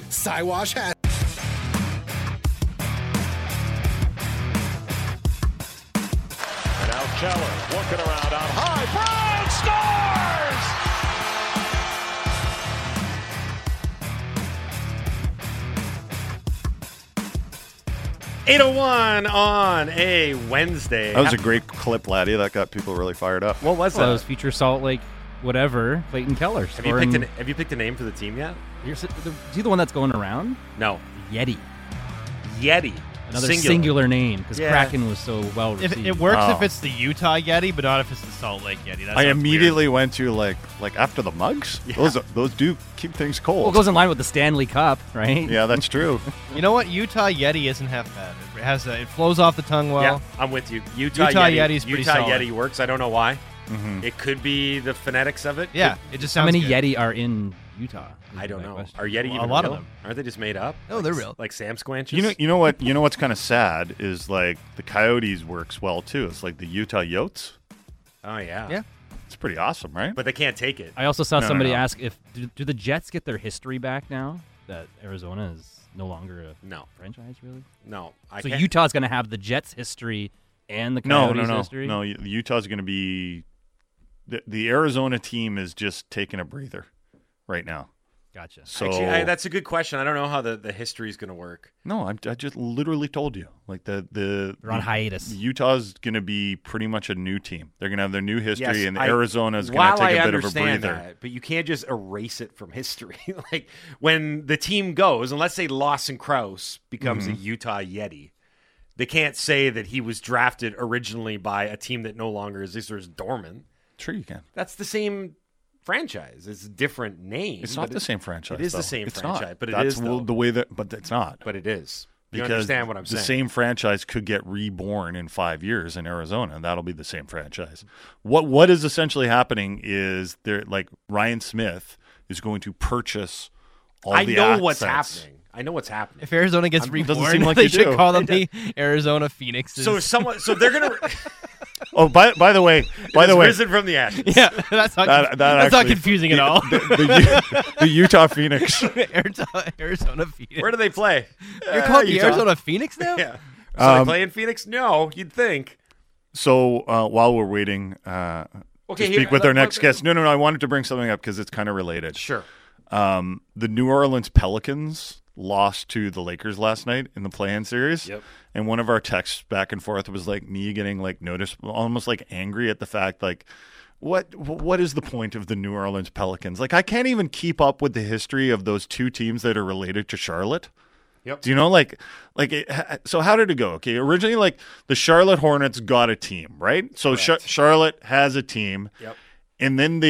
Siwash has. And now Keller looking around out high. Brown scores! 8:01 on a Wednesday. That was a great clip, Laddie. That got people really fired up. What was Well, that? it was future Salt Lake, whatever, Clayton Keller. Have you picked a name for the team yet? Is he the one that's going around? No. Yeti. Yeti. Another singular name, because Yeah. Kraken was so well If received. it works Oh. if it's the Utah Yeti, but not if it's the Salt Lake Yeti. That I sounds immediately went to like after the mugs. Yeah. Those do keep things cold. Well, it goes in line with the Stanley Cup, right? Yeah, that's true. weird. You know what? Utah Yeti isn't half bad. It flows off the tongue well. Yeah, I'm with you. Utah Yeti's pretty Utah solid. Yeti works. I don't know why. Mhm. It could be the phonetics of it. Yeah, it just How sounds many good. Yeti are in Utah? I don't know. Question. Are Yeti Well, even a lot real? of them. Aren't they just made up? No, they're real. Like Sam Squanches? You know what's kind of sad is like the Coyotes works well too. It's like the Utah Yotes. Oh, yeah. Yeah. It's pretty awesome, right? But they can't take it. I also saw No, somebody no. ask if do the Jets get their history back now that Arizona is no longer a No. franchise, really? No. I So can't. Utah's going to have the Jets history and the No, Coyotes no. history? No, Utah's going to be the Arizona team is just taking a breather right now. Gotcha. So Actually, that's a good question. I don't know how the history is going to work. no, I just literally told you. Like They're on hiatus. Utah's going to be pretty much a new team. They're going to have their new history, Yes, and Arizona's going to while take I a bit of a understand breather. that, but you can't just erase it from history. Like when the team goes, and let's say Lawson Krause becomes Mm-hmm. a Utah Yeti, they can't say that he was drafted originally by a team that no longer exists or is dormant. Sure, you can. That's the same franchise. It's a different name. It's not the same franchise. It is the though. same It's franchise, not. but it That's is, though. the way that. But it's not. But it is. You Because understand what I'm the saying? same franchise could get reborn in 5 years in Arizona, and that'll be the same franchise. What is essentially happening is there, like Ryan Smith is going to purchase all I the know assets. what's happening. I know what's happening. If Arizona gets Doesn't reborn, seem like they you should do. call them the Arizona Phoenixes. So they're gonna Oh, by the way, risen from the ashes. yeah, that's not, That that's not actually- confusing at all. the Utah Phoenix. Arizona Phoenix. Where do they play? You're called the Utah. Arizona Phoenix now? Yeah. So they play in Phoenix? No, you'd think. So while we're waiting to Okay, speak with our next guest, no, I wanted to bring something up because it's kind of related. Sure. The New Orleans Pelicans lost to the Lakers last night in the play-in series. Yep. And one of our texts back and forth was like me getting like almost like angry at the fact like what is the point of the New Orleans Pelicans? Like I can't even keep up with the history of those two teams that are related to Charlotte. Yep. Do you know so how did it go? Okay, originally like the Charlotte Hornets got a team, right? So Charlotte has a team. Yep. And then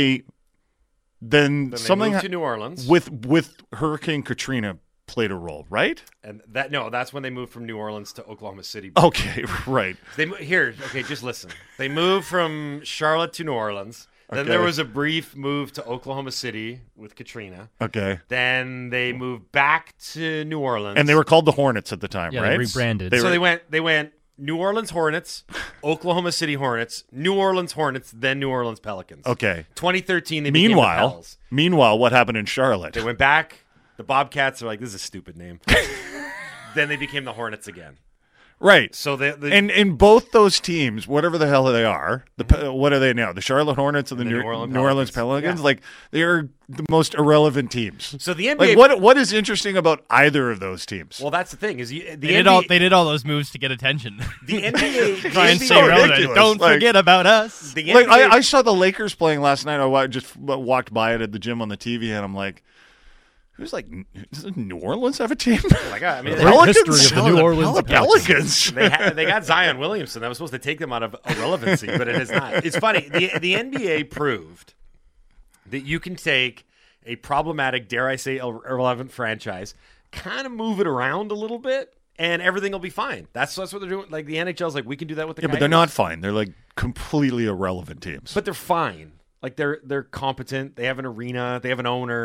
Then something they moved to New Orleans. with Hurricane Katrina played a role, right? And that's when they moved from New Orleans to Oklahoma City. Okay, right. Just listen. They moved from Charlotte to New Orleans. Then Okay. there was a brief move to Oklahoma City with Katrina. Okay. Then they moved back to New Orleans. And they were called the Hornets at the time, Yeah, right? they rebranded. So they went New Orleans Hornets, Oklahoma City Hornets, New Orleans Hornets, then New Orleans Pelicans. Okay. 2013 they became the Pels. Meanwhile, what happened in Charlotte? They went back. The Bobcats are like, this is a stupid name. Then they became the Hornets again. Right. So and in both those teams, whatever the hell they are, what are they now? The Charlotte Hornets and the New Orleans Pelicans? Yeah. Like they are the most irrelevant teams. So the NBA. Like what is interesting about either of those teams? Well, that's the thing is They did all those moves to get attention. The NBA Try and the stay NBA relevant. ridiculous. Don't Like- forget about us. The Like NBA I saw the Lakers playing last night. I just walked by it at the gym on the TV, and I'm like, "Who's like? Does New Orleans have a team?" Like, I mean, The history of the New Orleans Pelicans. they got Zion Williamson. That was supposed to take them out of irrelevancy, but it is not. It's funny. The NBA proved that you can take a problematic, dare I say, irrelevant franchise, kind of move it around a little bit, and everything will be fine. That's what they're doing. Like the NHL's like, we can do that with the Yeah, but they're not fine. They're like completely irrelevant teams. But they're fine. Like they're competent. They have an arena. They have an owner.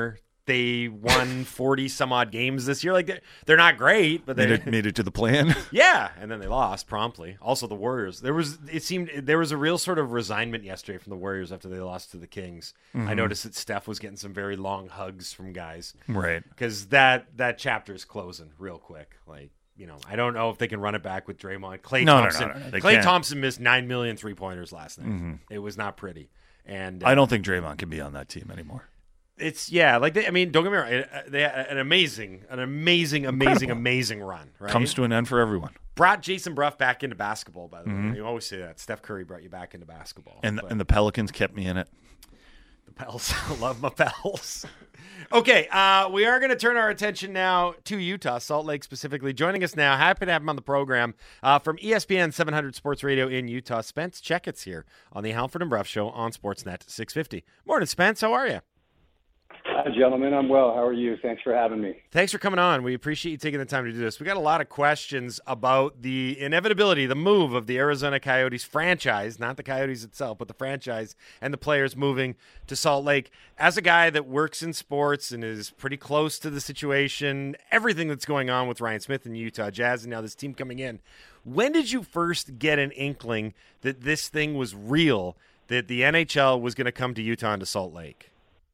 they won 40 some odd games this year. Like they're not great, but they made it to the plan. Yeah, and then they lost promptly. Also, the Warriors. It seemed there was a real sort of resignment yesterday from the Warriors after they lost to the Kings. I noticed that Steph was getting some very long hugs from guys, Right. Because that chapter is closing real quick. Like, I don't know if they can run it back with Draymond. Klay Thompson. No, they Klay can't. Thompson missed 9 million three-pointers last night. It was not pretty. And I don't think Draymond can be on that team anymore. It's don't get me wrong. They had an amazing run. Right, Comes to an end for everyone. Brought Jason Bruff back into basketball. By the way, you always say that Steph Curry brought you back into basketball, And the Pelicans kept me in it. the Pels. I love my Pels. Okay, we are going to turn our attention now to Utah, Salt Lake specifically. Joining us now, happy to have him on the program from ESPN 700 Sports Radio in Utah. Spence Checkett's here on the Halford and Bruff Show on Sportsnet 650. Morning, Spence. How are you? Hi, gentlemen. I'm well. How are you? Thanks for having me. Thanks for coming on. We appreciate you taking the time to do this. We got a lot of questions about the inevitability, the move of the Arizona Coyotes franchise, not the Coyotes itself, but the franchise and the players moving to Salt Lake. As a guy that works in sports and is pretty close to the situation, everything that's going on with Ryan Smith and Utah Jazz and now this team coming in, when did you first get an inkling that this thing was real, that the NHL was going to come to Utah and to Salt Lake?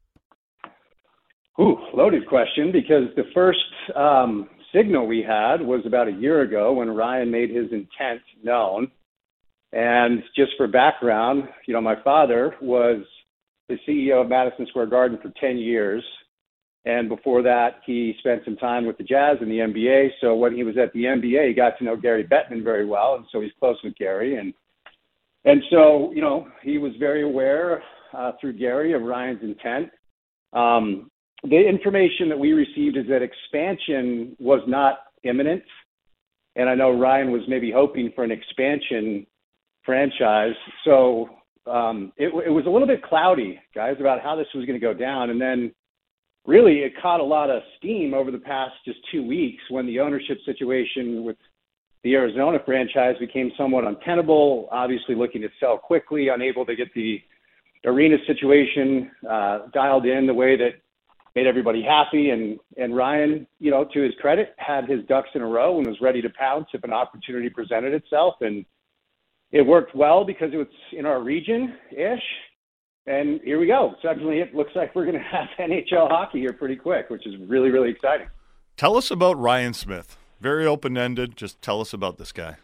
Ooh, loaded question, because the first signal we had was about a year ago when Ryan made his intent known. And just for background, my father was the CEO of Madison Square Garden for 10 years. And before that, he spent some time with the Jazz in the NBA. So when he was at the NBA, he got to know Gary Bettman very well. And so he's close with Gary. And so, he was very aware through Gary of Ryan's intent. The information that we received is that expansion was not imminent. And I know Ryan was maybe hoping for an expansion franchise. So it was a little bit cloudy, guys, about how this was going to go down. And then really it caught a lot of steam over the past just 2 weeks when the ownership situation with the Arizona franchise became somewhat untenable, obviously looking to sell quickly, unable to get the arena situation dialed in the way that made everybody happy. And Ryan, to his credit, had his ducks in a row and was ready to pounce if an opportunity presented itself. And it worked well because it was in our region-ish. And here we go. Suddenly it looks like we're going to have NHL hockey here pretty quick, which is really, really exciting. Tell us about Ryan Smith. Very open-ended. Just tell us about this guy.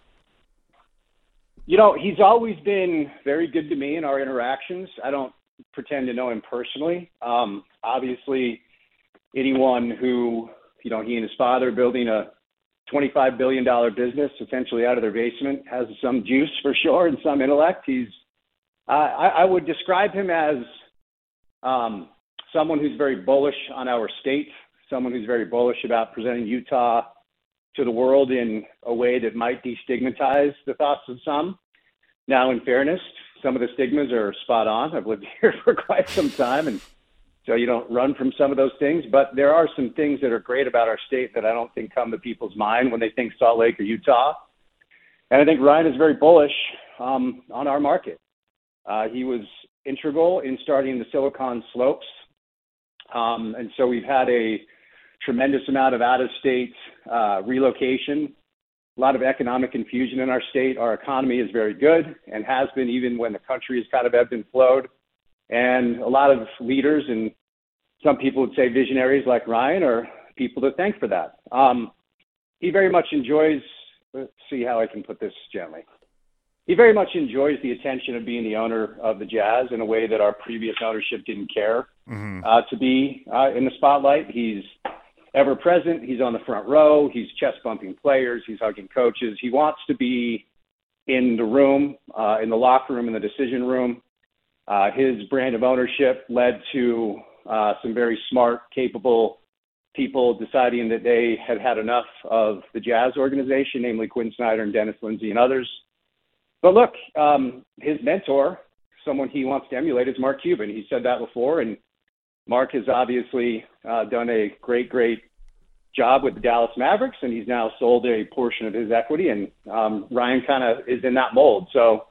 He's always been very good to me in our interactions. I don't pretend to know him personally. Obviously, anyone who, he and his father building a $25 billion business essentially out of their basement has some juice for sure and some intellect. I would describe him as someone who's very bullish on our state, someone who's very bullish about presenting Utah to the world in a way that might destigmatize the thoughts of some. Now, in fairness, some of the stigmas are spot on. I've lived here for quite some time, and so you don't run from some of those things. But there are some things that are great about our state that I don't think come to people's mind when they think Salt Lake or Utah. And I think Ryan is very bullish on our market. He was integral in starting the Silicon Slopes. And so we've had a tremendous amount of out-of-state relocation, a lot of economic infusion in our state. Our economy is very good and has been even when the country has kind of ebbed and flowed. And a lot of leaders and some people would say visionaries like Ryan are people to thank for that. He very much enjoys, let's see how I can put this gently. He very much enjoys the attention of being the owner of the Jazz in a way that our previous ownership didn't care to be in the spotlight. He's ever present. He's on the front row. He's chest bumping players. He's hugging coaches. He wants to be in the room, in the locker room, in the decision room. His brand of ownership led to some very smart, capable people deciding that they had had enough of the Jazz organization, namely Quinn Snyder and Dennis Lindsay and others. But look, his mentor, someone he wants to emulate, is Mark Cuban. He said that before, and Mark has obviously done a great job with the Dallas Mavericks, and he's now sold a portion of his equity, and Ryan kind of is in that mold. So,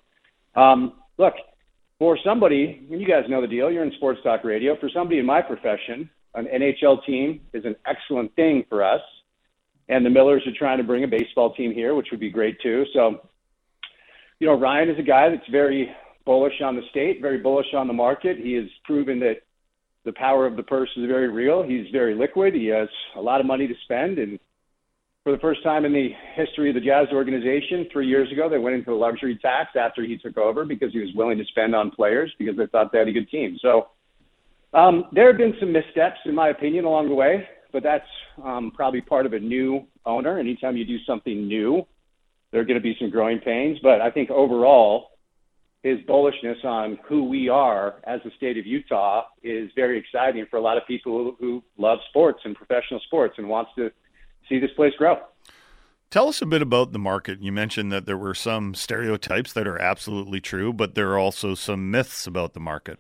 look, for somebody, and you guys know the deal, you're in sports talk radio, for somebody in my profession, an NHL team is an excellent thing for us. And the Millers are trying to bring a baseball team here, which would be great too. So, Ryan is a guy that's very bullish on the state, very bullish on the market. He has proven that the power of the purse is very real. He's very liquid. He has a lot of money to spend. And for the first time in the history of the Jazz organization, 3 years ago, they went into a luxury tax after he took over because he was willing to spend on players because they thought they had a good team. So there have been some missteps, in my opinion, along the way, but that's probably part of a new owner. Anytime you do something new, there are going to be some growing pains. But I think overall, his bullishness on who we are as the state of Utah is very exciting for a lot of people who love sports and professional sports and wants to see this place grow. Tell us a bit about the market. You mentioned that there were some stereotypes that are absolutely true, but there are also some myths about the market.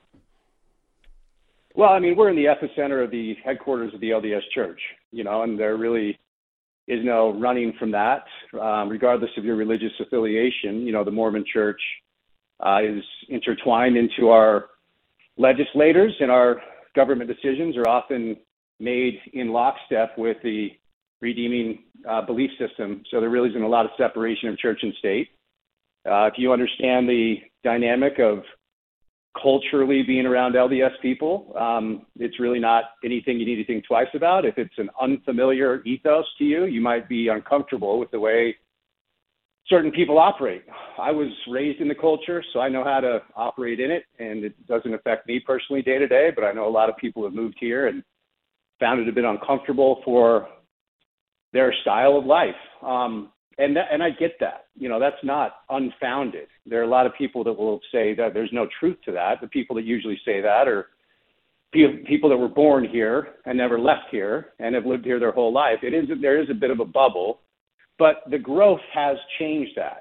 Well, I mean, we're in the epicenter of the headquarters of the LDS Church, and there really is no running from that, regardless of your religious affiliation. The Mormon Church is intertwined into our legislators, and our government decisions are often made in lockstep with the redeeming belief system. So there really isn't a lot of separation of church and state. If you understand the dynamic of culturally being around LDS people, it's really not anything you need to think twice about. If it's an unfamiliar ethos to you, you might be uncomfortable with the way certain people operate. I was raised in the culture, so I know how to operate in it, and it doesn't affect me personally day to day, but I know a lot of people have moved here and found it a bit uncomfortable for their style of life. And I get that. That's not unfounded. There are a lot of people that will say that there's no truth to that. The people that usually say that are people that were born here and never left here and have lived here their whole life. There is a bit of a bubble, but the growth has changed that.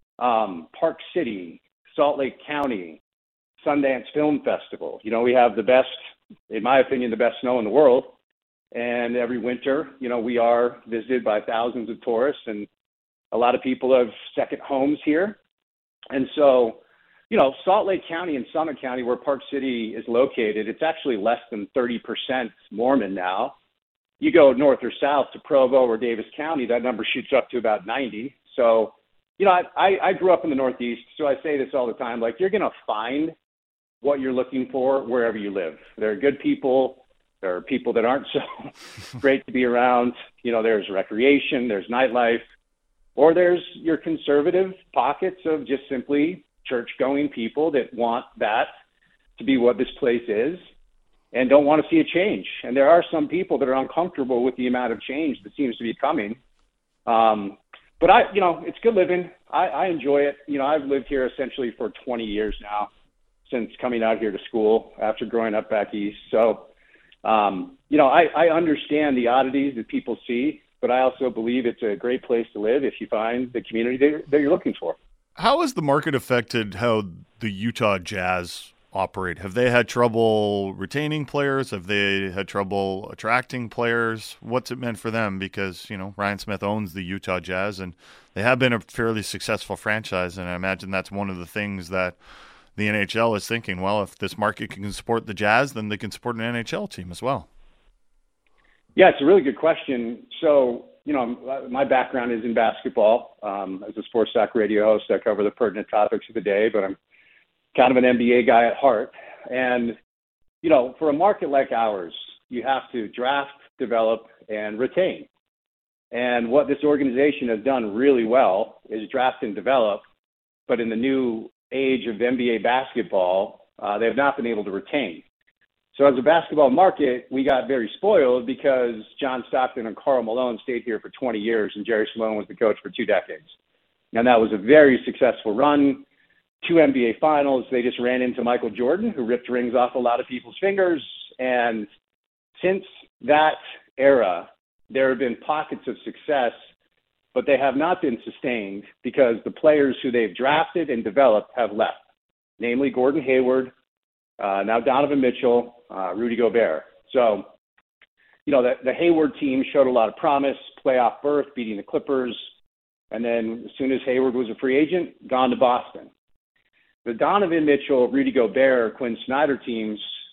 Park City, Salt Lake County, Sundance Film Festival. We have the best, in my opinion, the best snow in the world. And every winter, we are visited by thousands of tourists, and a lot of people have second homes here. And so, Salt Lake County and Summit County, where Park City is located, it's actually less than 30% Mormon now. You go north or south to Provo or Davis County, that number shoots up to about 90. So, I grew up in the Northeast, so I say this all the time, like, you're going to find what you're looking for wherever you live. There are good people. There are people that aren't so great to be around. There's recreation, there's nightlife, or there's your conservative pockets of just simply church-going people that want that to be what this place is and don't want to see a change. And there are some people that are uncomfortable with the amount of change that seems to be coming. But it's good living. I enjoy it. I've lived here essentially for 20 years now, since coming out here to school after growing up back east. So, I understand the oddities that people see, but I also believe it's a great place to live if you find the community that you're looking for. How has the market affected how the Utah Jazz operate? Have they had trouble retaining players? Have they had trouble attracting players? What's it meant for them? Because, Ryan Smith owns the Utah Jazz, and they have been a fairly successful franchise, and I imagine that's one of the things that the NHL is thinking, well, if this market can support the Jazz, then they can support an NHL team as well. Yeah, it's a really good question. So, my background is in basketball. As a sports talk radio host, I cover the pertinent topics of the day, but I'm kind of an NBA guy at heart. And, for a market like ours, you have to draft, develop, and retain. And what this organization has done really well is draft and develop, but in the new age of NBA basketball, they have not been able to retain. So as a basketball market, we got very spoiled because John Stockton and Karl Malone stayed here for 20 years and Jerry Sloan was the coach for 2 decades. And that was a very successful run, 2 NBA finals. They just ran into Michael Jordan, who ripped rings off a lot of people's fingers. And since that era, there have been pockets of success, but they have not been sustained because the players who they've drafted and developed have left, namely Gordon Hayward, now Donovan Mitchell, Rudy Gobert. So, the Hayward team showed a lot of promise, playoff berth, beating the Clippers, and then as soon as Hayward was a free agent, gone to Boston. The Donovan Mitchell, Rudy Gobert, Quinn Snyder teams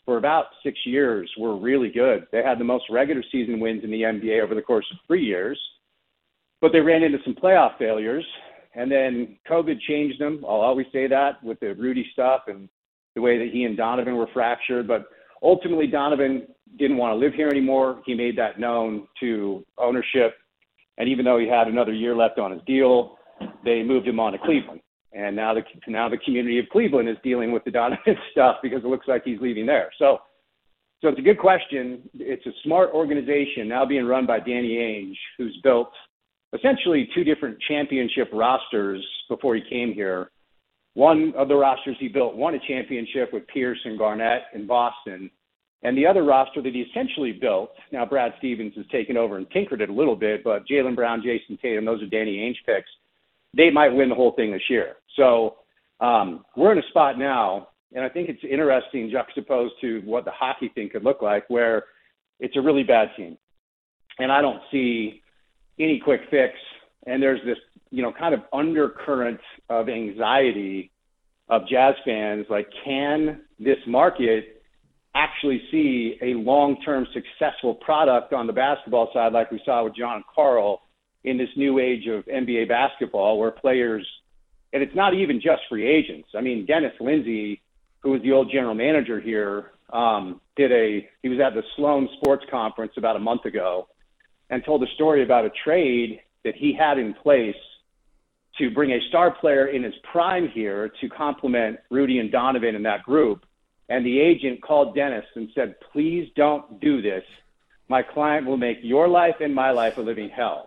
for about 6 years were really good. They had the most regular season wins in the NBA over the course of 3 years, but they ran into some playoff failures, and then COVID changed them. I'll always say that with the Rudy stuff and the way that he and Donovan were fractured. But ultimately, Donovan didn't want to live here anymore. He made that known to ownership. And even though he had another year left on his deal, they moved him on to Cleveland. And now the community of Cleveland is dealing with the Donovan stuff because it looks like he's leaving there. So it's a good question. It's a smart organization now being run by Danny Ainge, who's built essentially 2 different championship rosters before he came here. One of the rosters he built won a championship with Pierce and Garnett in Boston. And the other roster that he essentially built, now Brad Stevens has taken over and tinkered it a little bit, but Jaylen Brown, Jason Tatum, those are Danny Ainge picks. They might win the whole thing this year. So we're in a spot now, and I think it's interesting juxtaposed to what the hockey thing could look like, where it's a really bad team. And I don't see any quick fix. And there's this, kind of undercurrent of anxiety of Jazz fans. Like, can this market actually see a long-term successful product on the basketball side like we saw with John and Carl in this new age of NBA basketball where players, and it's not even just free agents. I mean, Dennis Lindsey, who was the old general manager here, he was at the Sloan Sports Conference about a month ago and told a story about a trade that he had in place to bring a star player in his prime here to complement Rudy and Donovan in that group. And the agent called Dennis and said, please don't do this. My client will make your life and my life a living hell.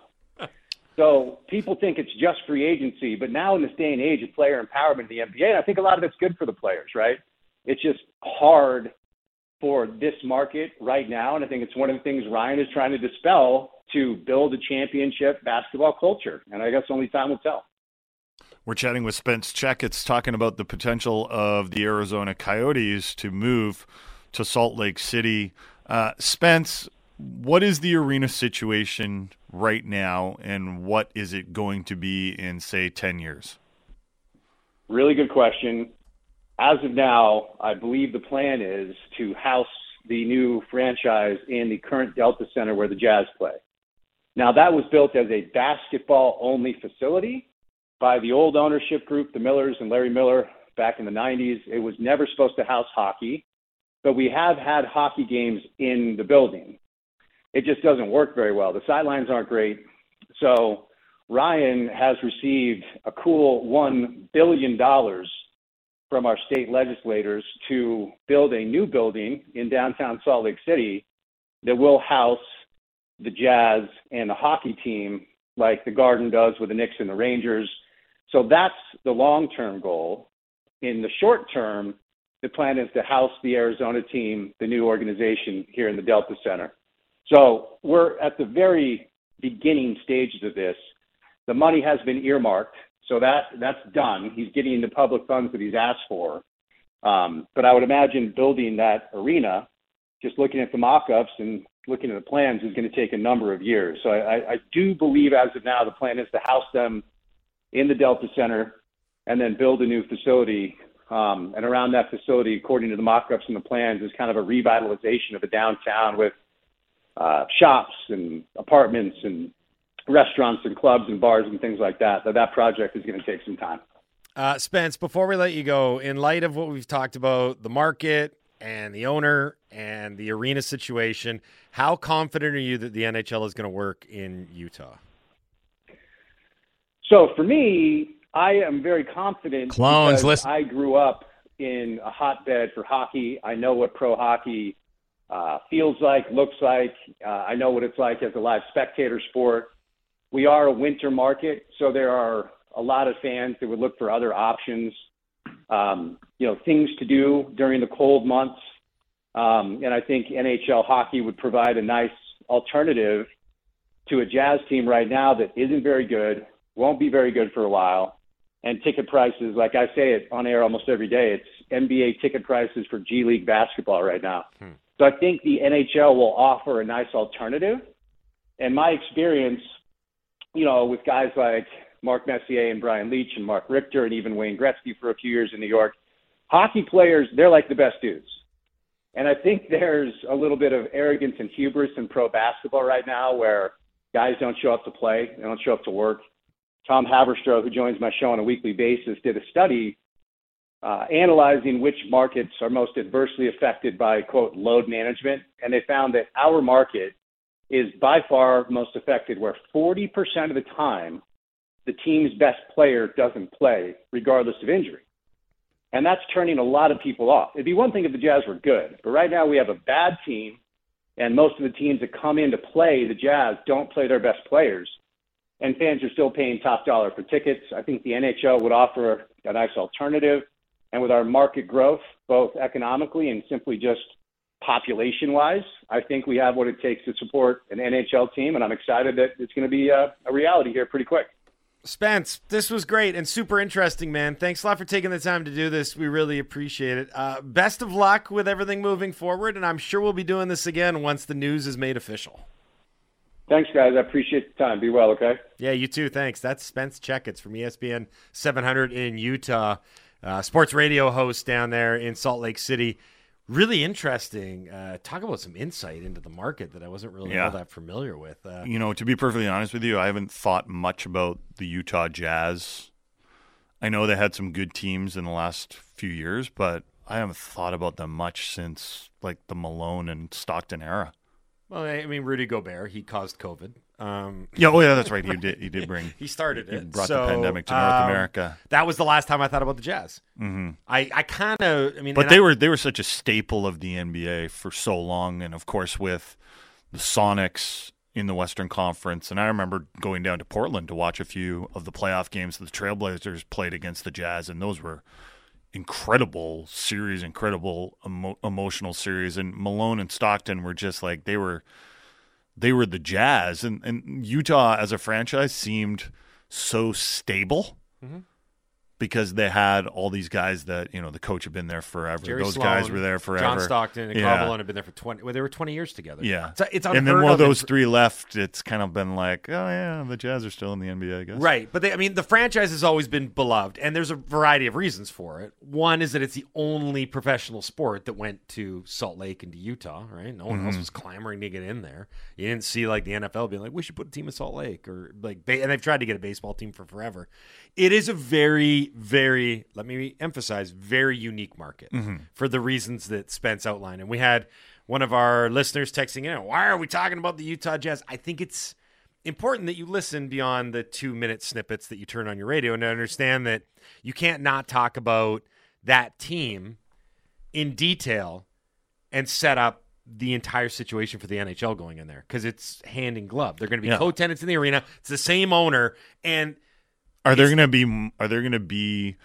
So people think it's just free agency, but now in this day and age of player empowerment in the NBA, I think a lot of it's good for the players, right? It's just hard for this market right now, and I think it's one of the things Ryan is trying to dispel to build a championship basketball culture, and I guess only time will tell. We're chatting with Spence Checketts, talking about the potential of the Arizona Coyotes to move to Salt Lake City. Spence, what is the arena situation right now, and what is it going to be in, say, 10 years? Really good question. As of now, I believe the plan is to house the new franchise in the current Delta Center where the Jazz play. Now, that was built as a basketball-only facility by the old ownership group, the Millers and Larry Miller, back in the 90s. It was never supposed to house hockey, but we have had hockey games in the building. It just doesn't work very well. The sidelines aren't great. So Ryan has received a cool $1 billion from our state legislators to build a new building in downtown Salt Lake City that will house the Jazz and the hockey team like the Garden does with the Knicks and the Rangers. So that's the long-term goal. In the short term, the plan is to house the Arizona team, the new organization here in the Delta Center. So we're at the very beginning stages of this. The money has been earmarked, so that's done. He's getting the public funds that he's asked for. But I would imagine building that arena, just looking at the mock-ups and looking at the plans, is going to take a number of years. So I do believe as of now the plan is to house them in the Delta Center and then build a new facility. And around that facility, according to the mock-ups and the plans, is kind of a revitalization of the downtown with shops and apartments and restaurants and clubs and bars and things like that. But that project is going to take some time. Spence, before we let you go, in light of what we've talked about, the market and the owner and the arena situation, how confident are you that the NHL is going to work in Utah? So for me, I am very confident Clones, because listen. I grew up in a hotbed for hockey. I know what pro hockey feels like, looks like. I know what it's like as a live spectator sport. We are a winter market, so there are a lot of fans that would look for other options, things to do during the cold months. And I think NHL hockey would provide a nice alternative to a Jazz team right now that isn't very good, won't be very good for a while. And ticket prices, like I say it on air almost every day, it's NBA ticket prices for G League basketball right now. So I think the NHL will offer a nice alternative. And my experience, with guys like Mark Messier and Brian Leetch and Mark Richter and even Wayne Gretzky for a few years in New York, hockey players, they're like the best dudes. And I think there's a little bit of arrogance and hubris in pro basketball right now where guys don't show up to play, they don't show up to work. Tom Haberstroh, who joins my show on a weekly basis, did a study analyzing which markets are most adversely affected by, quote, load management. And they found that our market is by far most affected, where 40% of the time the team's best player doesn't play regardless of injury. And that's turning a lot of people off. It'd be one thing if the Jazz were good, but right now we have a bad team, and most of the teams that come in to play the Jazz don't play their best players, and fans are still paying top dollar for tickets. I think the NHL would offer a nice alternative. And with our market growth, both economically and simply just population-wise, I think we have what it takes to support an NHL team, and I'm excited that it's going to be a reality here pretty quick. Spence, this was great and super interesting, man. Thanks a lot for taking the time to do this. We really appreciate it. Best of luck with everything moving forward, and I'm sure we'll be doing this again once the news is made official. Thanks, guys. I appreciate the time. Be well, okay? Yeah, you too. Thanks. That's Spence Checketts from ESPN 700 in Utah. Sports radio host down there in Salt Lake City. Really interesting. Talk about some insight into the market that I wasn't really all that familiar with. To be perfectly honest with you, I haven't thought much about the Utah Jazz. I know they had some good teams in the last few years, but I haven't thought about them much since like the Malone and Stockton era. Well, I mean, Rudy Gobert, he caused COVID. That's right. He did bring. He started it. He brought the pandemic to North America. That was the last time I thought about the Jazz. Mm-hmm. I kind of. I mean, but they were such a staple of the NBA for so long, and of course with the Sonics in the Western Conference. And I remember going down to Portland to watch a few of the playoff games that the Trailblazers played against the Jazz, and those were incredible series, incredible emotional series. And Malone and Stockton were just like they were the Jazz, and Utah as a franchise seemed so stable because they had all these guys that, the coach had been there forever. Jerry Those Sloan, guys were there forever. John Stockton and Karl Malone had been there for 20. Well, they were 20 years together. Yeah. It's and then while those three left, it's kind of been like, oh yeah, the Jazz are still in the NBA, I guess. Right. But the franchise has always been beloved, and there's a variety of reasons for it. One is that it's the only professional sport that went to Salt Lake and to Utah, right? No one else was clamoring to get in there. You didn't see like the NFL being like, we should put a team in Salt Lake, or like, and they've tried to get a baseball team for forever. It is a very, very, let me emphasize, very unique market for the reasons that Spence outlined. And we had one of our listeners texting in, why are we talking about the Utah Jazz? I think it's important that you listen beyond the 2-minute snippets that you turn on your radio and to understand that you can't not talk about that team in detail and set up the entire situation for the NHL going in there, because it's hand in glove. They're going to be co-tenants in the arena. It's the same owner, and Are there going to be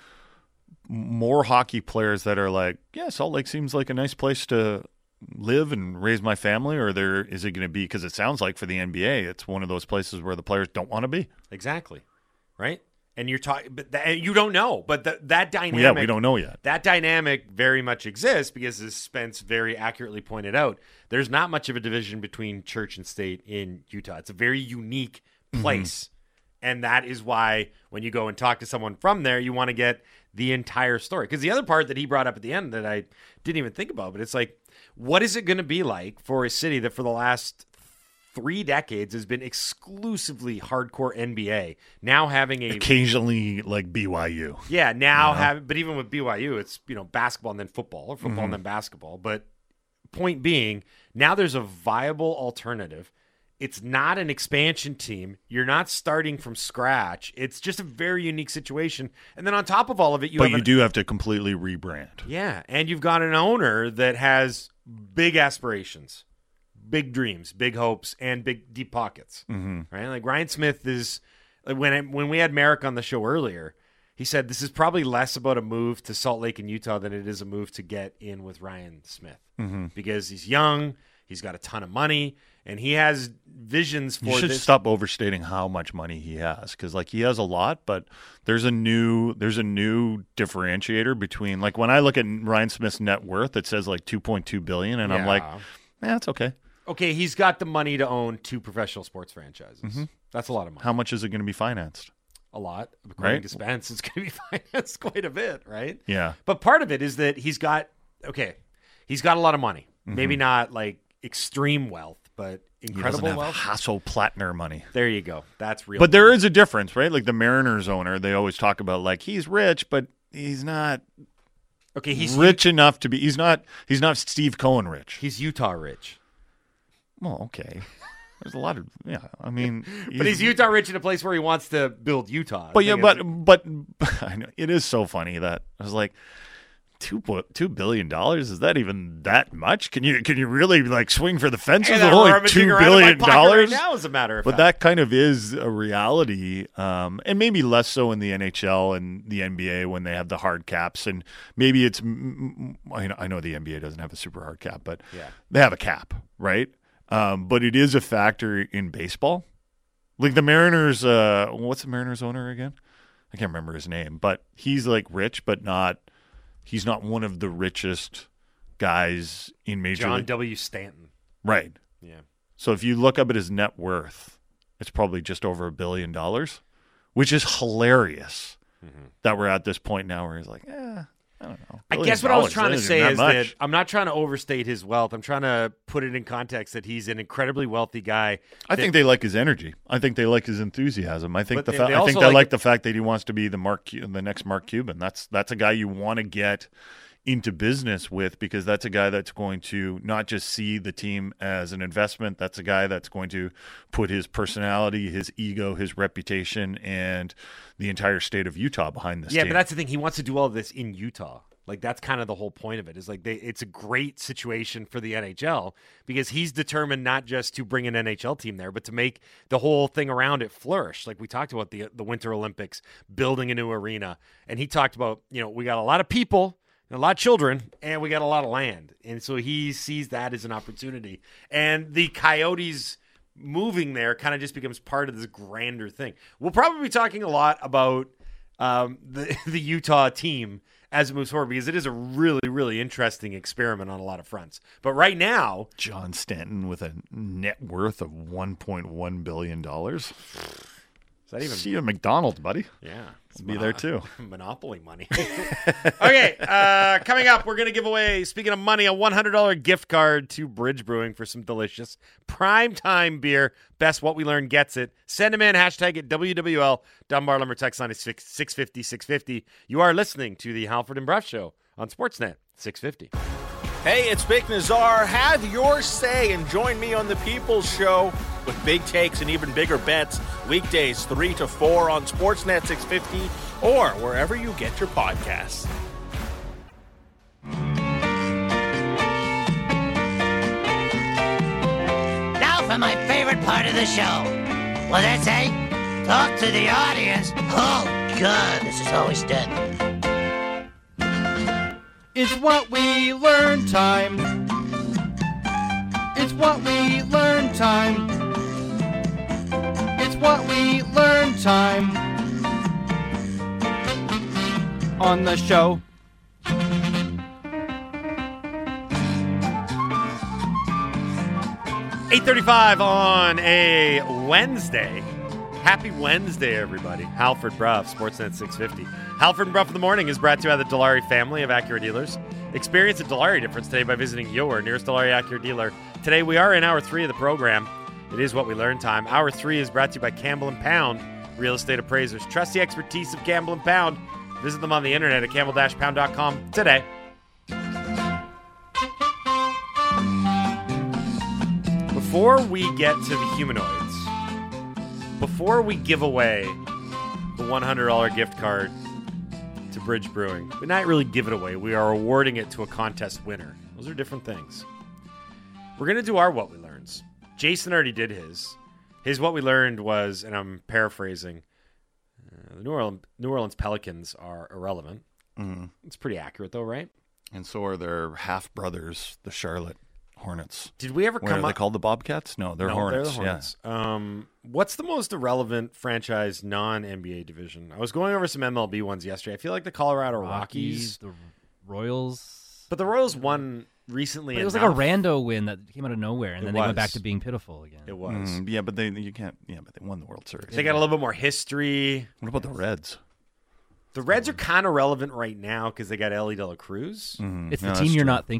more hockey players that are like, yeah, Salt Lake seems like a nice place to live and raise my family, or is it going to be, because it sounds like for the NBA, it's one of those places where the players don't want to be? Exactly, right? And you're talking, but you don't know, but that dynamic. Yeah, we don't know yet. That dynamic very much exists because, as Spence very accurately pointed out, there's not much of a division between church and state in Utah. It's a very unique place. And that is why when you go and talk to someone from there, you want to get the entire story. Because the other part that he brought up at the end that I didn't even think about, but it's like, what is it going to be like for a city that for the last 3 decades has been exclusively hardcore NBA, now having occasionally like BYU. Yeah, now but even with BYU, it's basketball and then football, or football and then basketball. But point being, now there's a viable alternative. It's not an expansion team. You're not starting from scratch. It's just a very unique situation. And then on top of all of it, you do have to completely rebrand. Yeah, and you've got an owner that has big aspirations, big dreams, big hopes, and big deep pockets. Right? Like Ryan Smith is, when we had Merrick on the show earlier, he said this is probably less about a move to Salt Lake and Utah than it is a move to get in with Ryan Smith, because he's young, he's got a ton of money, and he has visions for this. You should stop overstating how much money he has, because like he has a lot, but there's a new differentiator between, like, when I look at Ryan Smith's net worth, it says like $2.2 billion, and I'm like, it's okay. Okay, he's got the money to own 2 professional sports franchises. That's a lot of money. How much is it going to be financed? A lot. According to Spence, it's going to be financed quite a bit, right? Yeah. But part of it is that he's He's got a lot of money. Maybe not like extreme wealth, but incredible wealth. Hassel-Plattner money. There you go. That's real. But there is a difference, right? Like the Mariners owner, they always talk about like he's rich, but he's not he's rich enough to be. He's not Steve Cohen rich. He's Utah rich. Well, okay. There's a lot of I mean, but he's Utah rich in a place where he wants to build Utah. But but I know it is so funny that I was like, $2 billion, is that even that much? Can you really like swing for the fences? Only $2 billion right now, as a matter of fact. But that kind of is a reality, and maybe less so in the NHL and the NBA when they have the hard caps, and maybe it's I know the NBA doesn't have a super hard cap, but they have a cap, right? But it is a factor in baseball. Like the Mariners, what's the Mariners owner again? I can't remember his name, but he's like rich, but he's not one of the richest guys in Major League. John W. Stanton. Right. Yeah. So if you look up at his net worth, it's probably just over $1 billion, which is hilarious that we're at this point now where he's like, I don't know. I guess what I was trying to say is that I'm not trying to overstate his wealth. I'm trying to put it in context that he's an incredibly wealthy guy. I think they like his energy. I think they like his enthusiasm. I think they like like the fact that he wants to be the next Mark Cuban. That's a guy you want to get into business with because that's a guy that's going to not just see the team as an investment. That's a guy that's going to put his personality, his ego, his reputation, and the entire state of Utah behind this team. Yeah, but that's the thing. He wants to do all of this in Utah. Like, that's kind of the whole point of it, is like it's a great situation for the NHL because he's determined not just to bring an NHL team there, but to make the whole thing around it flourish. Like we talked about the Winter Olympics, building a new arena. And he talked about, we got a lot of people and a lot of children, and we got a lot of land. And so he sees that as an opportunity. And the Coyotes moving there kind of just becomes part of this grander thing. We'll probably be talking a lot about the Utah team as it moves forward because it is a really, really interesting experiment on a lot of fronts. But right now, John Stanton with a net worth of $1.1 billion. Is that even? See you at McDonald's, buddy. Yeah. I'll be there too. Monopoly money. Okay, coming up, we're going to give away, speaking of money, a $100 gift card to Bridge Brewing for some delicious primetime beer. Best What We Learned gets it. Send them in, hashtag it WWL. Dunbar Lumber text line is 650-650. You are listening to the Halford and Bruff Show on Sportsnet 650. Hey, it's Vic Nazar. Have your say and join me on the People's Show with big takes and even bigger bets. Weekdays 3 to 4 on Sportsnet 650 or wherever you get your podcasts. Now for my favorite part of the show. What's that say? Talk to the audience. Oh, God, this is always good. It's what we learn time. It's what we learn time. It's what we learn time. On the show. $8:35 on a Wednesday. Happy Wednesday, everybody. Halford Bruff, Sportsnet 650. Halford and Bruff in the Morning is brought to you by the Dilawri family of Acura dealers. Experience the Dilawri difference today by visiting your nearest Dilawri Acura dealer. Today we are in Hour 3 of the program. It is What We Learn time. Hour 3 is brought to you by Campbell & Pound, real estate appraisers. Trust the expertise of Campbell & Pound. Visit them on the internet at campbell-pound.com today. Before we get to the humanoids, before we give away the $100 gift card to Bridge Brewing, we not really give it away. We are awarding it to a contest winner. Those are different things. We're going to do our What We Learns. Jason already did his. His What We Learned was, and I'm paraphrasing, the New Orleans Pelicans are irrelevant. Mm-hmm. It's pretty accurate, though, right? And so are their half-brothers, the Charlotte Hornets. Did we ever What are they called, the Bobcats? No, they're Hornets. They're the Hornets. Yeah. What's the most irrelevant franchise non-NBA division? I was going over some MLB ones yesterday. I feel like the Colorado Rockies. The Royals. But the Royals won recently. But it was like a rando win that came out of nowhere, and then they went back to being pitiful again. It was. Yeah, but they won the World Series. They got a little bit more history. What about the Reds? The Reds are kind of relevant right now because they got Ellie De La Cruz. It's the team you're not thinking of.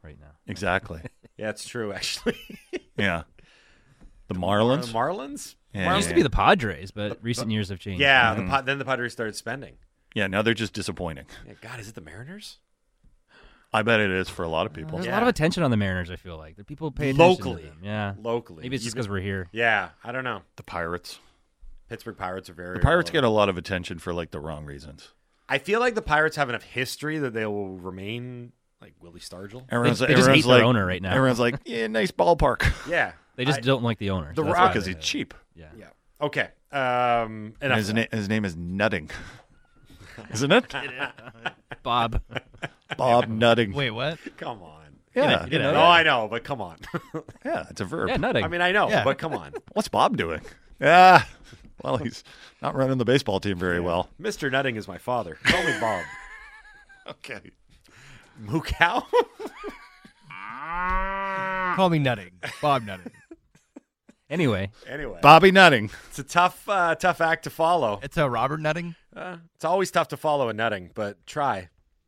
right now. Exactly. Yeah, it's true, actually. Yeah. The Marlins? Marlins? Yeah, It used to be the Padres, but recent years have changed. Yeah, then the Padres started spending. Yeah, now they're just disappointing. Yeah, God, is it the Mariners? I bet it is for a lot of people. There's a Yeah. lot of attention on the Mariners, I feel like. The people pay attention Locally. to them. Yeah. Locally. Maybe it's just because we're here. Yeah, I don't know. The Pirates. Pittsburgh Pirates are very... The Pirates get a lot of attention for like the wrong reasons. I feel like the Pirates have enough history that they will remain like Willie Stargell. They just hate their owner right now. Everyone's like, yeah, nice ballpark. Yeah. They just don't like the owner. The so that's Rock- why Because they- he's cheap. Yeah. Yeah. Okay. And Enough his, of that. his name is Nutting. Isn't it? Bob. Bob Nutting. Wait, what? Come on. Yeah. You didn't know No, that? I know, but come on. Yeah, it's a verb. Yeah, nutting. I mean, I know, Yeah. but come on. What's Bob doing? Yeah. Well, he's not running the baseball team very well. Mr. Nutting is my father. Call me Bob. Okay. Mookow? Call me Nutting. Bob Nutting. Anyway, Anyway, Bobby Nutting. it's a tough act to follow. It's a Robert Nutting. It's always tough to follow a nutting, but try.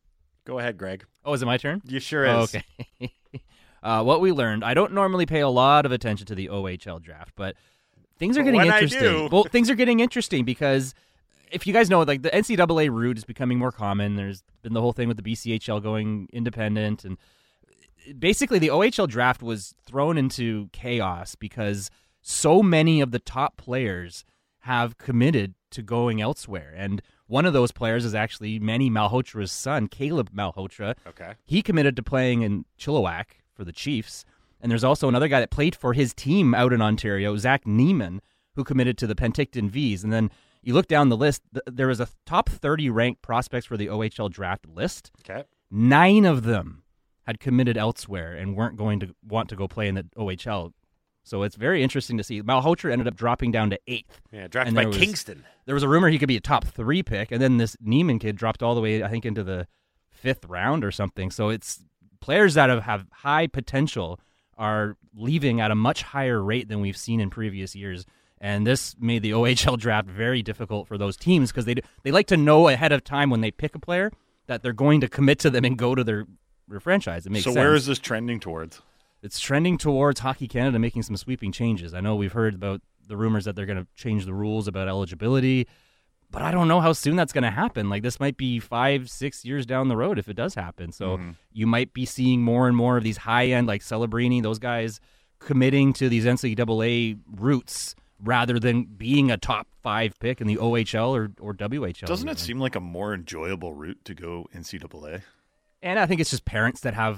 Go ahead, Greg. is it my turn? You sure Oh, is. okay. What we learned, I don't normally pay a lot of attention to the OHL draft, but things are But getting when I interesting. do- Well, things are getting interesting because if you guys know, like the NCAA route is becoming more common. There's been the whole thing with the BCHL going independent, and basically the OHL draft was thrown into chaos because so many of the top players have committed to going elsewhere. And one of those players is actually Manny Malhotra's son, Caleb Malhotra. Okay. He committed to playing in Chilliwack for the Chiefs. And there's also another guy that played for his team out in Ontario, Zach Neiman, who committed to the Penticton Vs. And then you look down the list, there was a top 30 ranked prospects for the OHL draft list. Okay. 9 of them had committed elsewhere and weren't going to want to go play in the OHL. So it's very interesting to see. Malhotra ended up dropping down to 8th. Yeah, drafted And by there was- Kingston. There was a rumor he could be a top 3 pick, and then this Neiman kid dropped all the way, I think, into the 5th round or something. So it's players that have high potential are leaving at a much higher rate than we've seen in previous years. And this made the OHL draft very difficult for those teams because they like to know ahead of time when they pick a player that they're going to commit to them and go to their franchise. It makes sense. So where is this trending towards? It's trending towards Hockey Canada making some sweeping changes. I know we've heard about the rumors that they're going to change the rules about eligibility, but I don't know how soon that's going to happen. Like, this might be 5-6 years down the road if it does happen. So you might be seeing more and more of these high-end, like Celebrini, those guys committing to these NCAA routes rather than being a top 5 pick in the OHL or WHL. Doesn't it even. seem like a more enjoyable route to go NCAA? And I think it's just parents that have,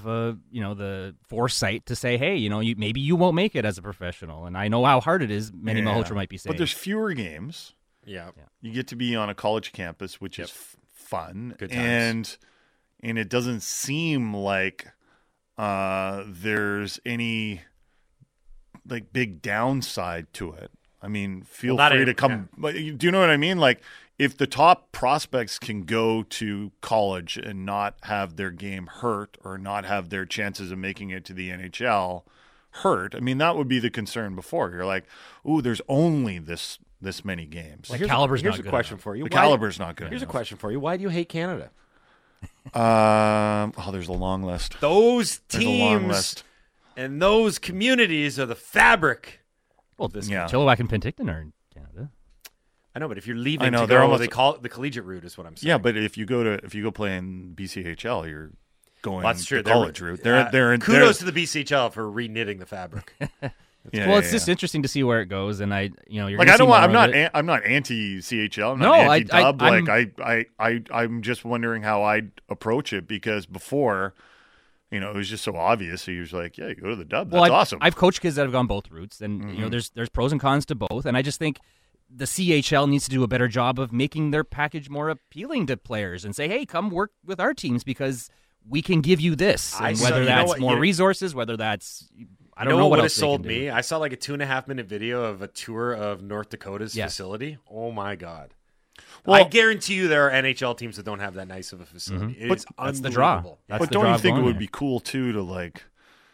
the foresight to say, hey, maybe you won't make it as a professional. And I know how hard it is. Manny Malhotra might be saying. But there's fewer games. Yeah. You get to be on a college campus, which is fun. Good times. And it doesn't seem like there's any like big downside to it. I mean, feel Well, not free any- to come. But do you know what I mean? Like, if the top prospects can go to college and not have their game hurt or not have their chances of making it to the NHL hurt, I mean, that would be the concern before. You're like, ooh, there's only this many games. Like, caliber's Here's not a good question enough. for you. The Why- caliber's not good Here's a enough. question for you. Why do you hate Canada? There's a long list. Those There's a long teams list. and those communities are the fabric. Well, this Yeah. Chilliwack and Penticton are in Canada. I know, but if you're leaving I know, to they're go, almost- they call it the collegiate route is what I'm saying. Yeah, but if you go play in BCHL, you're going Well, that's true. the college route. They're kudos to the BCHL for reknitting the fabric. Well, it's just interesting to see where it goes, and you're like, gonna I don't see want. more I'm of not. it. I'm not anti CHL. I'm No, not I- anti Dub. I'm- I'm just wondering how I'd approach it because before, it was just so obvious. So he was like, "Yeah, you go to the Dub. That's awesome." I've coached kids that have gone both routes, and there's pros and cons to both, and I just think the CHL needs to do a better job of making their package more appealing to players and say, hey, come work with our teams because we can give you this. And whether that's more resources, whether that's I don't know what would have else they sold can me. do. I saw like a 2.5-minute video of a tour of North Dakota's facility. Oh my god! Well- I guarantee you there are NHL teams that don't have that nice of a facility. It's That's the draw. unbelievable. That's but the don't draw you of think it going would there. be cool too to like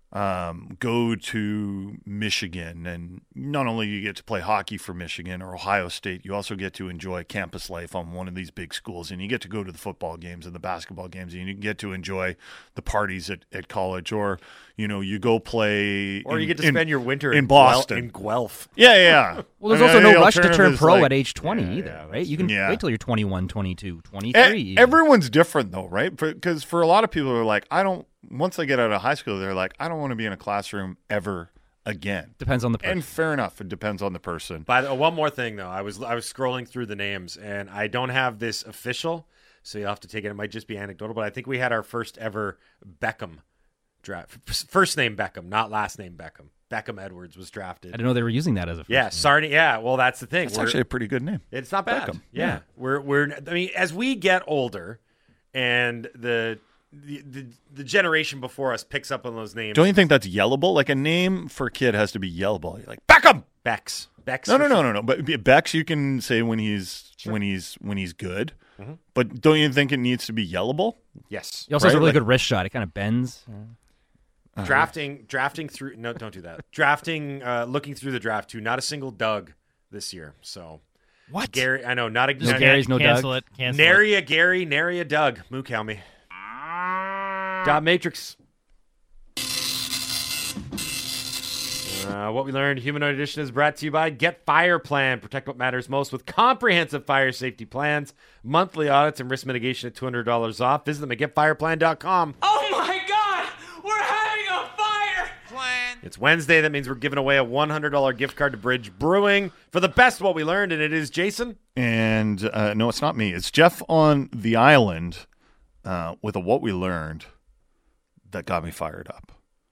go to Michigan, and not only you get to play hockey for Michigan or Ohio State, you also get to enjoy campus life on one of these big schools, and you get to go to the football games and the basketball games, and you get to enjoy the parties at college, or you go play, or you get to spend your winter in Boston, in Guelph. Yeah. Well, there's also no rush to turn pro like, at age 20 either, right? You can wait till you're 21, 22, 23. Everyone's different though, right? Because for a lot of people, are like, once they get out of high school, they're like, I don't want to be in a classroom ever again. Depends on the person. And fair enough, it depends on the person. One more thing though, I was scrolling through the names, and I don't have this official, so you'll have to take it. It might just be anecdotal, but I think we had our first ever Beckham draft. First name Beckham, not last name Beckham. Beckham Edwards was drafted. I didn't know they were using that as a first name. Sarnia. Yeah, well, that's the thing. It's actually a pretty good name. It's not bad. Beckham. Yeah. I mean, as we get older, and the generation before us picks up on those names. Don't you think that's yellable? Like a name for a kid has to be yellable. You're like Beckham, Bex. No. But Bex, you can say when he's good. Mm-hmm. But don't you think it needs to be yellable? Yes. He also has a really good wrist shot. It kind of bends. Drafting through. No, don't do that. Drafting, looking through the draft too. Not a single Doug this year. So what? Gary, I know not a no Gary's, no cancel Doug. Cancel nary a Gary, nary a Doug. Moo cow me. Dot Matrix. What we learned, Humanoid Edition is brought to you by Get Fire Plan. Protect what matters most with comprehensive fire safety plans, monthly audits, and risk mitigation at $200 off. Visit them at getfireplan.com. Oh my God! We're having a fire plan! It's Wednesday. That means we're giving away a $100 gift card to Bridge Brewing for the best of what we learned, and it is Jason. And no, it's not me. It's Jeff on the island with a what we learned that got me fired up.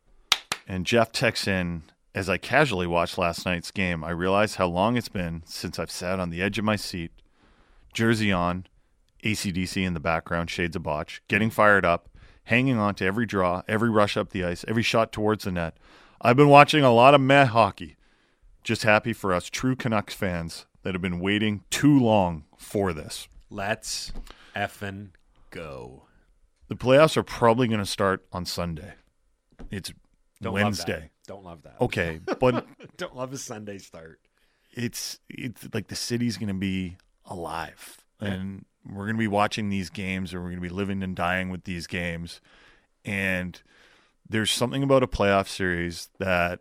And Jeff texts in, as I casually watched last night's game, I realized how long it's been since I've sat on the edge of my seat, jersey on, AC/DC in the background, shades of botch, getting fired up, hanging on to every draw, every rush up the ice, every shot towards the net. I've been watching a lot of meh hockey. Just happy for us true Canucks fans that have been waiting too long for this. Let's effing go. The playoffs are probably going to start on Sunday. It's Don't Wednesday. Don't love that. Okay, but don't love a Sunday start. It's like the city's going to be alive, and we're going to be watching these games, or we're going to be living and dying with these games. And there's something about a playoff series that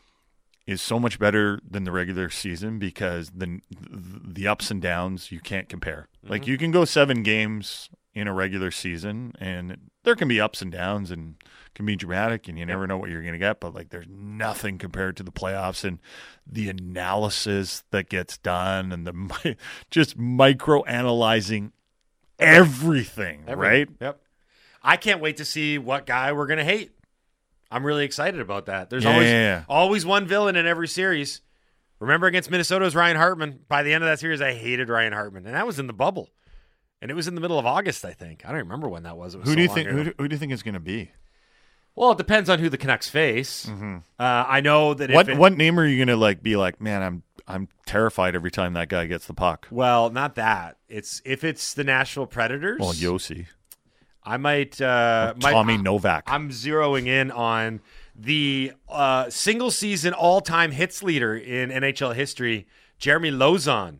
is so much better than the regular season, because the ups and downs you can't compare. Mm-hmm. Like, you can go 7 games in a regular season, and there can be ups and downs and can be dramatic, and you never know what you're going to get, but like, there's nothing compared to the playoffs and the analysis that gets done, and the just micro analyzing everything, right? Yep. I can't wait to see what guy we're going to hate. I'm really excited about that. There's always one villain in every series. Remember against Minnesota's Ryan Hartman. By the end of that series, I hated Ryan Hartman, and that was in the bubble. And it was in the middle of August, I think. I don't remember when that was. It was who do you think it's going to be? Well, it depends on who the Canucks face. Mm-hmm. I know that what name are you going to be like, man, I'm terrified every time that guy gets the puck. Well, not that. If it's the Nashville Predators. Well, Yossi. I might Tommy Novak. I'm zeroing in on the single season all-time hits leader in NHL history, Jeremy Lauzon.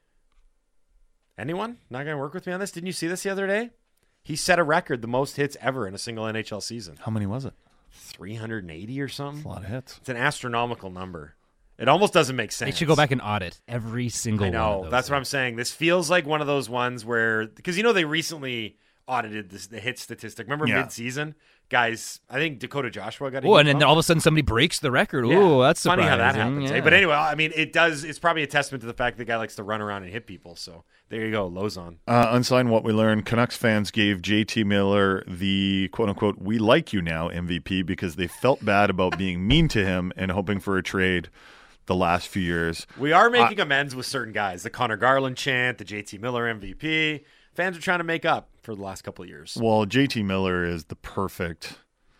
Anyone not going to work with me on this? Didn't you see this the other day? He set a record, the most hits ever in a single NHL season. How many was it? 380 or something. That's a lot of hits. It's an astronomical number. It almost doesn't make sense. They should go back and audit every single one of those. That's what I'm saying. This feels like one of those ones where, because they recently audited the hit statistic. Remember mid-season? Guys, I think Dakota Joshua got a and then all of a sudden somebody breaks the record. Oh, that's surprising. Funny how that happens. Yeah. But anyway, I mean, it's probably a testament to the fact that the guy likes to run around and hit people. So there you go, Lauzon. Unsigned what we learned, Canucks fans gave JT Miller the quote-unquote "we like you now" MVP because they felt bad about being mean to him and hoping for a trade the last few years. We are making amends with certain guys. The Connor Garland chant, the JT Miller MVP. Fans are trying to make up for the last couple of years. Well, JT Miller is the perfect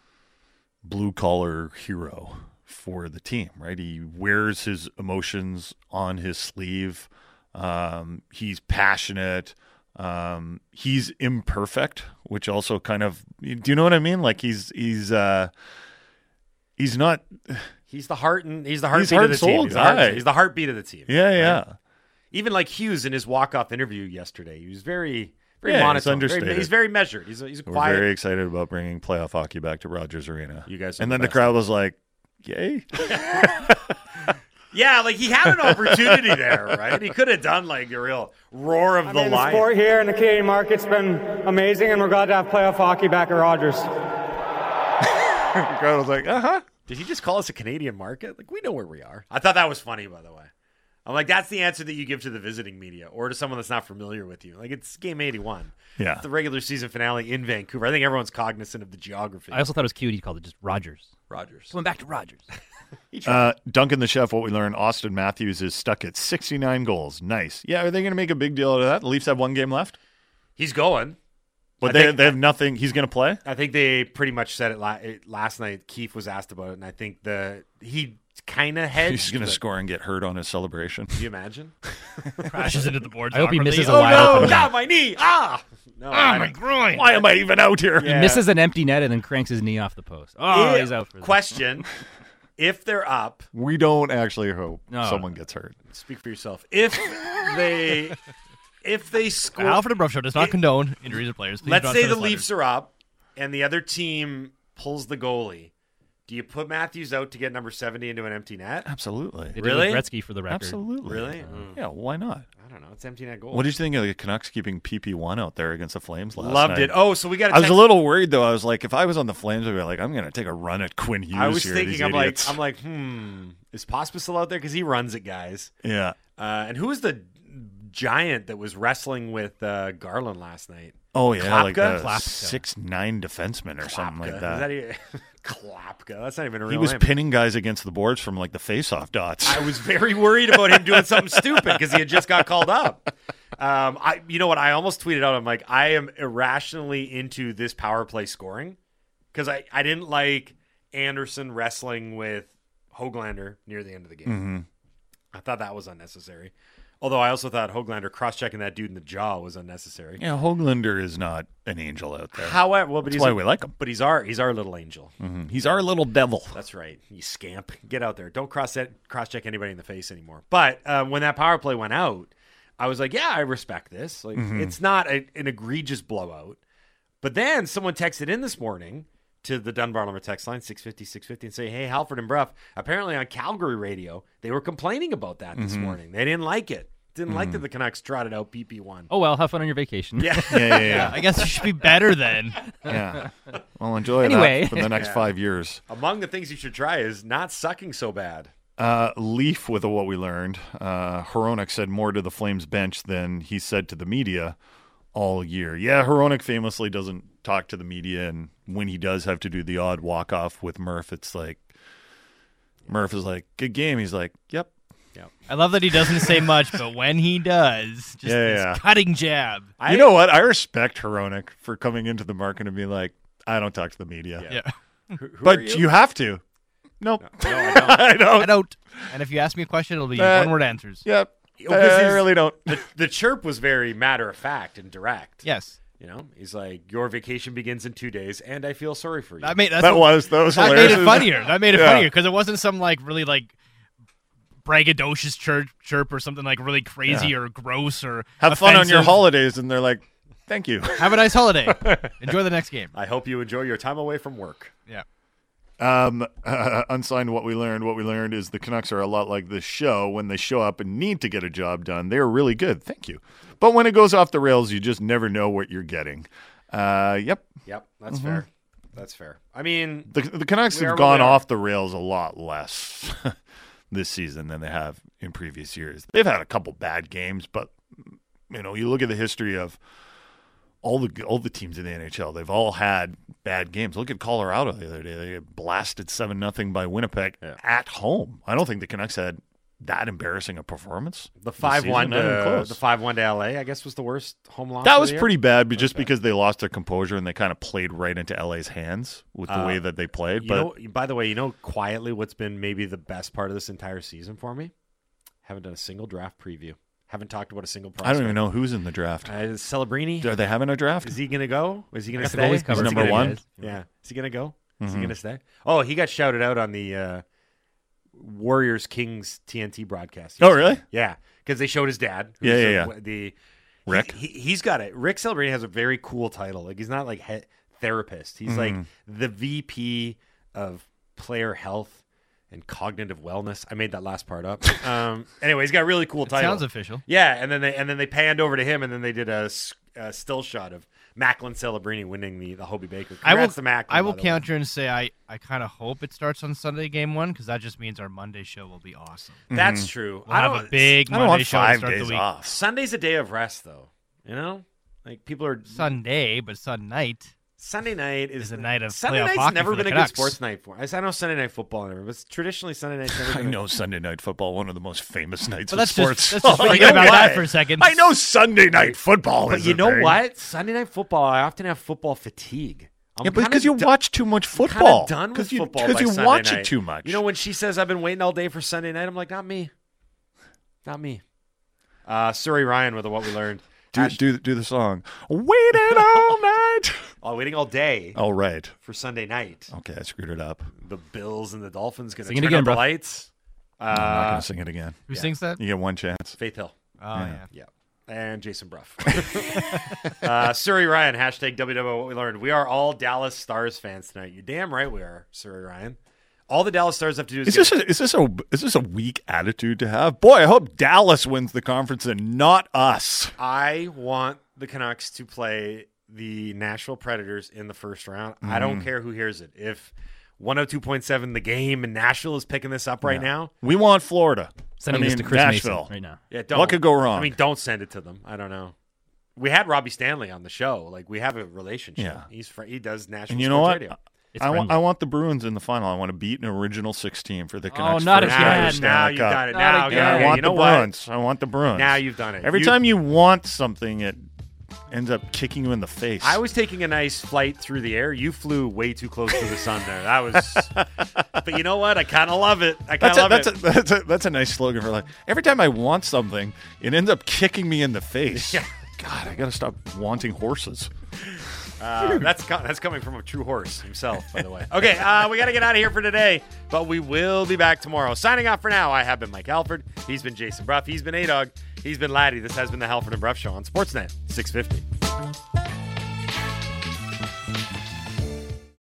blue-collar hero for the team, right? He wears his emotions on his sleeve. He's passionate. He's imperfect, which also kind of, do you know what I mean? Like he's He's not. He's the heart and he's the heartbeat heart of the and soul team. guy. He's the heartbeat of the team. Yeah, yeah. Right? Even like Hughes in his walk-off interview yesterday, he was very Yeah, monotone. he's understated. He's very measured. He's a We're quiet. very excited about bringing playoff hockey back to Rogers Arena. You guys are and the then the best. crowd was like, "Yay!" Yeah, like he had an opportunity there, right? He could have done like a real roar of the The lion. sport here in the Canadian market's been amazing, and we're glad to have playoff hockey back at Rogers. The crowd was like, "Uh-huh." Did he just call us a Canadian market? Like, we know where we are. I thought that was funny, by the way. I'm like, that's the answer that you give to the visiting media or to someone that's not familiar with you. Like, it's game 81. Yeah. It's the regular season finale in Vancouver. I think everyone's cognizant of the geography. I also thought it was cute. He called it just Rogers. Rogers. Going back to Rogers. Duncan the Chef, what we learned, Austin Matthews is stuck at 69 goals. Nice. Yeah, are they going to make a big deal out of that? The Leafs have one game left? He's going. But I think- they have nothing. He's going to play? I think they pretty much said it last night. Keefe was asked about it, and I think he kind of hedged. He's going to but- score and get hurt on his celebration. Can you imagine? Crashes into the boards. I hope he awkwardly. misses a Oh, wide no! open. God, my knee! Ah! No, I my don't- groin. Why am I even out here? Yeah. Misses an empty net and then cranks his knee off the post. Oh, he's out for this. Question. If they're up, We don't actually hope No. someone gets hurt. speak for yourself. If they score, Alfred and Bruff Show does not condone injuries of players. Please let's do not say send the us Leafs letters. are up and the other team pulls the goalie. Do you put Matthews out to get number 70 into an empty net? Absolutely. They did Really? with Gretzky for the record. Absolutely. Really? Yeah, why not? I don't know. It's empty net goal. What did you think of the Canucks keeping PP1 out there against the Flames last Loved night? it. Oh, so we got. I was a little worried though. I was like, if I was on the Flames, I'd be like, I'm going to take a run at Quinn Hughes. I was here, thinking, these I'm idiots. like, is Pospisil out there because he runs it, guys? yeah. And who was the giant that was wrestling with Garland last night? Oh yeah, like Klapka? a 6'9" defenseman or something like Klapka. that. Is that Klapka? That's not even a real He was name. pinning guys against the boards from like the face-off dots. I was very worried about him doing something stupid because he had just got called up. You know what? I almost tweeted out. I'm like, I am irrationally into this power play scoring because I didn't like Anderson wrestling with Höglander near the end of the game. Mm-hmm. I thought that was unnecessary. Although I also thought Höglander cross-checking that dude in the jaw was unnecessary. Yeah, Höglander is not an angel out there. However, well, but That's he's why we like him. But he's our little angel. Mhm. He's our little devil. That's right. You scamp. Get out there. Don't cross-check anybody in the face anymore. But when that power play went out, I was like, yeah, I respect this. Like, it's not an egregious blowout. But then someone texted in this morning to the Dunbar Lumber text line, 650, and say, hey, Halford and Bruff, apparently on Calgary radio, they were complaining about that this morning. They didn't like it. Didn't like that the Canucks trotted out PP1. Oh, well, have fun on your vacation. Yeah. Yeah. I guess you should be better then. Yeah. Well, enjoy Anyway. that for the next 5 years. Among the things you should try is not sucking so bad. Leaf with what we learned. Hronek said more to the Flames bench than he said to the media all year. Yeah, Hronek famously doesn't talk to the media, and when he does have to do the odd walk-off with Murph, it's like, Murph is like, good game. He's like, yep. I love that he doesn't say much, but when he does, just this cutting jab. You know what? I respect Hronek for coming into the market and being like, I don't talk to the media. Yeah. Who are But you have to. Nope. No, I don't. I don't. I don't. And if you ask me a question, it'll be Uh, one-word answers. Yep. Because I his- really don't. The chirp was very matter-of-fact and direct. Yes. You know, he's like, your vacation begins in 2 days, and I feel sorry for you. That made That was that hilarious. made it funnier. That made it Yeah. funnier because it wasn't some like really like braggadocious chirp or something like really crazy or gross or Have fun on your offensive. holidays, and they're like, thank you. Have a nice holiday. Enjoy the next game. I hope you enjoy your time away from work. Yeah. Unsigned what we learned is the Canucks are a lot like this show. When they show up and need to get a job done, they're really good. Thank you. But when it goes off the rails, you just never know what you're getting. Yep. Yep, that's fair. That's fair. I mean, The Canucks we are have where gone we are. off the rails a lot less this season than they have in previous years. They've had a couple bad games, but you know, you look at the history of all the teams in the NHL, they've all had bad games. Look at Colorado the other day. They got blasted 7-0 by Winnipeg at home. I don't think the Canucks had that embarrassing a performance. the this 5-1 season. Not even close. the 5-1 to LA, I guess, was the worst home loss. That of was the year. pretty bad, but just because they lost their composure and they kind of played right into LA's hands with the way that they played. You But know, by the way, quietly what's been maybe the best part of this entire season for me? Haven't done a single draft preview. Haven't talked about a single prospect. I don't even know who's in the draft. Celebrini? Are they having a draft? Is he going to go? Is he going to Got the stay? goalies covered. Is he Number gonna- one? Yeah. Is he going to go? Is he going to stay? Oh, he got shouted out on the Warriors Kings TNT broadcast. Oh, really? Yeah, because they showed his dad. Yeah. The Rick? He's got it. Rick Celebrini has a very cool title. Like, he's not like therapist. He's like the VP of player health and cognitive wellness. I made that last part up. Anyway, he's got a really cool title. Sounds official. Yeah, and then they panned over to him, and then they did a still shot of Macklin Celebrini winning the Hobie Baker. Congrats to Macklin. I will counter and say I kind of hope it starts on Sunday game 1 because that just means our Monday show will be awesome. That's true. We'll have a big Monday show to start the week. Off. Sunday's a day of rest, though. You know, like people are Sunday, but Sunday night is a night of Sunday playoff night's hockey never for the been a good Canucks. sports night for. I know Sunday night football, but traditionally Sunday night's never. I been know Sunday Night Football, one of the most famous nights Well, of let's sports. just forget You know about what? that for a second. I know Sunday Night Football But is you a know thing. what? Sunday night football, I often have football fatigue. Yeah, because you watch too much I'm football. done with football Because by you Sunday watch night. it too much. You know, when she says I've been waiting all day for Sunday night, I'm like, not me. Not me. Surrey Ryan with what we learned. do the song. Waiting all night. Oh, waiting all day. Oh, right. For Sunday night. Okay, I screwed it up. The Bills and the Dolphins going to Sing it turn again, out the bro. lights. No, I'm not going to sing it again. Who sings that? You get one chance. Faith Hill. Oh, yeah. Yeah. And Jason Bruff. Surrey Ryan, hashtag WW what we learned. We are all Dallas Stars fans tonight. You're damn right we are, Surrey Ryan. All the Dallas Stars have to do is Is this a weak attitude to have? Boy, I hope Dallas wins the conference and not us. I want the Canucks to play the Nashville Predators in the first round. I don't care who hears it. If 102.7 The Game and Nashville is picking this up right now. We want Florida. Sending this to Chris Nashville. Mason right now. Yeah, don't. What could go wrong? I mean, don't send it to them. I don't know. We had Robbie Stanley on the show. Like, we have a relationship. Yeah. He does Nashville And you know Sports what? Radio. I want the Bruins in the final. I want to beat an original 16 for the Canucks. not first again. ever Stanley Now you've Cup. done it. Not Now, again. Yeah, okay, I want you know the what? Bruins. I want the Bruins. Now you've done it. Every time you want something, it ends up kicking you in the face. I was taking a nice flight through the air. You flew way too close to the sun there. That was. But you know what? I kind of love it. That's a nice slogan for life. Every time I want something, it ends up kicking me in the face. Yeah. God, I got to stop wanting horses. That's coming from a true horse himself, by the way. Okay, we got to get out of here for today, but we will be back tomorrow. Signing off for now, I have been Mike Halford. He's been Jason Bruff. He's been A-Dog. He's been Laddie. This has been the Halford and Bruff Show on Sportsnet 650.